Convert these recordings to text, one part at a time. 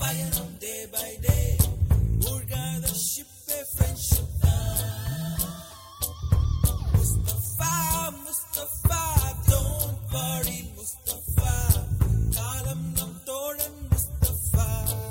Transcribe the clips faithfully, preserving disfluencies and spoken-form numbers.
பயணம் day by day மூழ்காத ஷிப்பே ஃப்ரெண்ட்ஷிப் தான் முஸ்தபா முஸ்தபா don't worry முஸ்தபா காலம் நம் தோழன் முஸ்தபா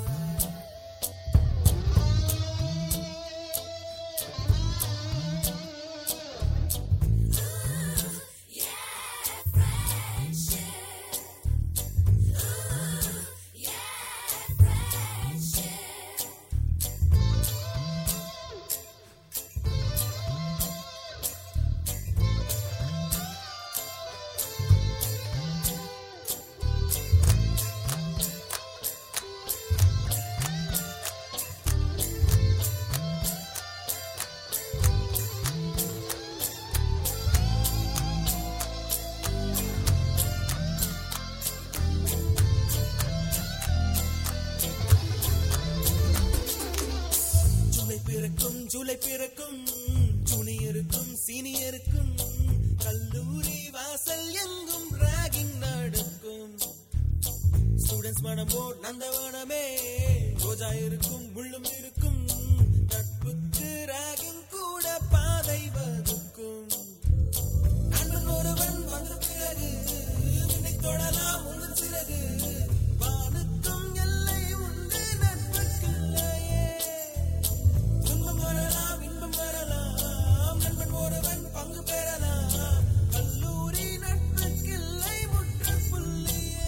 ஜூலை பிறக்கும் ஜூனியருக்கும் சீனியருக்கும் கல்லூரி வாசல் எங்கும் ராகிங் நடக்கும் ஸ்டூடெண்ட்ஸ் மனமோ நந்தவனமே ரோஜா இருக்கும் முள்ளும் இருக்கும் நட்புக்கு ராகிங் கூட பாதை வகுக்கும் நண்பன் ஒருவன் வந்த பிறகு விண்ணை தொடலாம் உங்கள் சிறகு வானுக்கும் எல்லை உண்டு நட்புக்குள்ளையே துன்பம் வரலாம் இன்பம் வரலாம் நண்பன் ஒருவன் பங்கு பெறலாம் கல்லூரி நட்புக்கில்லை முற்றுப்புள்ளியே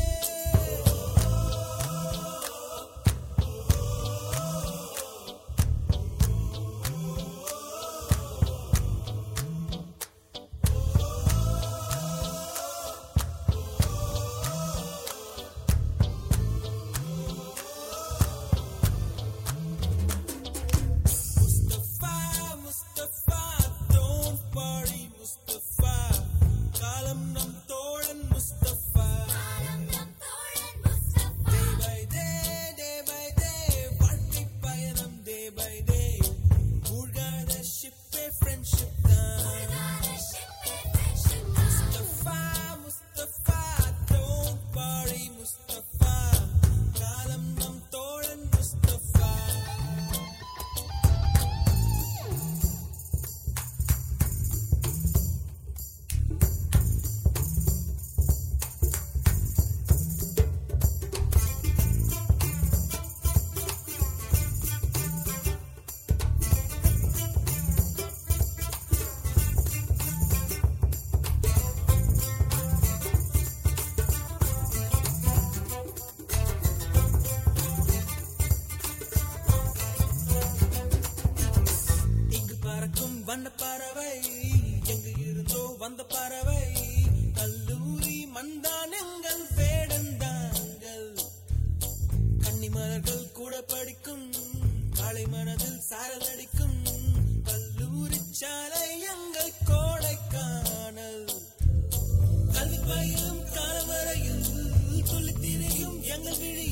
முஸ்தபா முஸ்தபா don't worry முஸ்தபா காலம் நம் தோழன் Mustafa day by day day by day வாழ்க்கை பயணம் day by day மூழ்காத ஷிப்பே ஃப்ரெண்ட்ஷிப் தான் முஸ்தபா முஸ்தபா don't worry முஸ்தபா காலம் நம் தோழன் முஸ்தபா இங்கு பறக்கும் வண்ண பறவை எங்கு இருந்தோ வந்த பறவை கல்லூரி மந்தான் எங்கள் வேடந்தாங்கள் கன்னிமலர்கள் கூட படிக்கும் காலை மனதில் சாரல் அடிக்கும் கல்லூரி சாலை எங்கள் கோடைக்கானல் கல்வி பயிலும் காலம் வரையில் துள்ளி திரியும் எங்கள் விழி